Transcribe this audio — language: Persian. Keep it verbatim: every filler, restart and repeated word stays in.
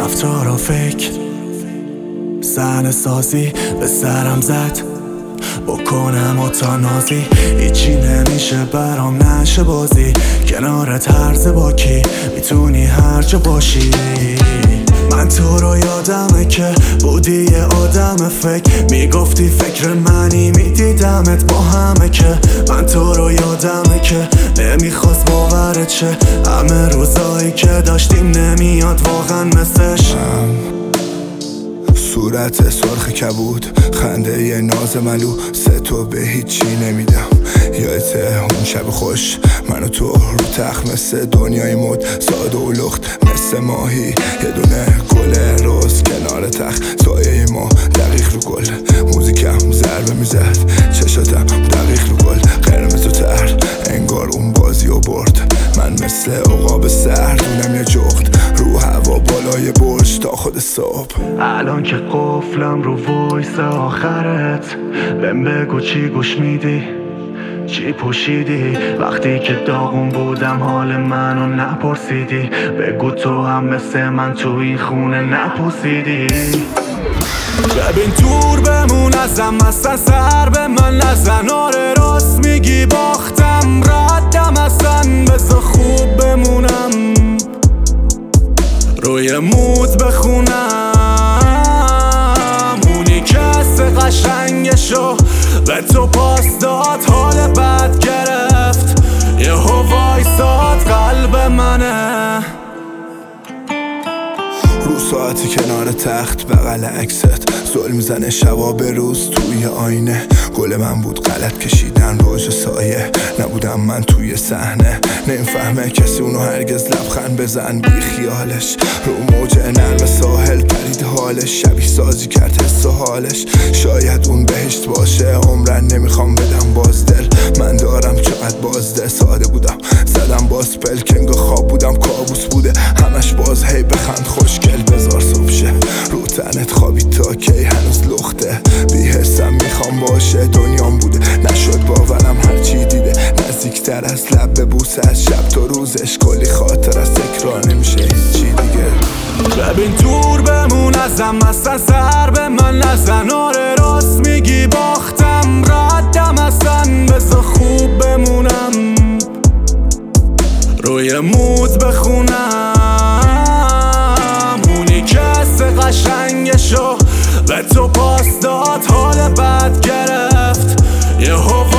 رفتار و فکر صحنه سازی به سرم زد بکنم و تا نازی هیچی نمیشه برام نشه بازی کنارت هرز با کی میتونی هر جا باشی من تو رو یادمه که بودی یه آدم فکر میگفتی فکر منی میدیدمت با همه که من تو رو یادمه که نمیخواست باورت شه همه روزایی که داشتیم نمیاد واقعا مثلش صورت سرخ کبود خنده یه ناز ملو سه تو به هیچی نمیدم یادته اون شب خوش من و تو رو تخت مثل دنیای مد ساده و لخت مثل ماهی یه دونه گل روز کنار تخت سایه ما دقیق رو گل موزیکم ضربه میزد چشاتم دقیق رو گل قرمز و تر انگار اون بازی و برد من مثل عقاب سردونم یه جغد رو هوا بالای برج تا خود صبح الان که قفلم رو وایس آخرت بهم بگو چی گوش میدی چی پوشیدی وقتی که داغون بودم حال منو نپرسیدی بگو تو هم مثل من تو این خونه نپوسیدی ببین دور بمون ازم اصلا سر به من نزن آره راست میگی باختم ردم اصلا بذار خوب بمونم روی مود بخونم اونی کس قشنگشو به تو پاس داد حال بد گرفت یه وایساد قلب منه رو ساعتی کنار تخت بغل عکست زل میزنه شبا به روز توی آینه گل من بود غلط کشیدن روز سایه نبودم من توی صحنه نمیفهمه کسی اونو هرگز لبخند بزن بی خیالش رو موج نرم ساحل پرید حالش شبیه سازی کرد حس و حالش شاید اون بهشت باشه عمرن نمیخوام بدم باز دل من دارم چقدر بازده ساده بودم زدم باز پلکنگ و خواب بودم کابوس بوده همش باز هی بخند خوشگل بذار صبح شه رو تنت خوابی تا کی هنوز لخته بی حسم میخوام باشه دنیام بوده نشد باورم هرچی دیده نزدیکتر از لب به بوسه از شب تا روزش کلی خاطر از تکرار نمیشه هیچی دیگه ببین دور بمون ازم اصلا سر به من نزن آره راست میگی باختم ردم اصلا بذار خوب بمونم روی مود بخونم اونی کس قشنگشو به تو پاس داد حال بد گرفت یه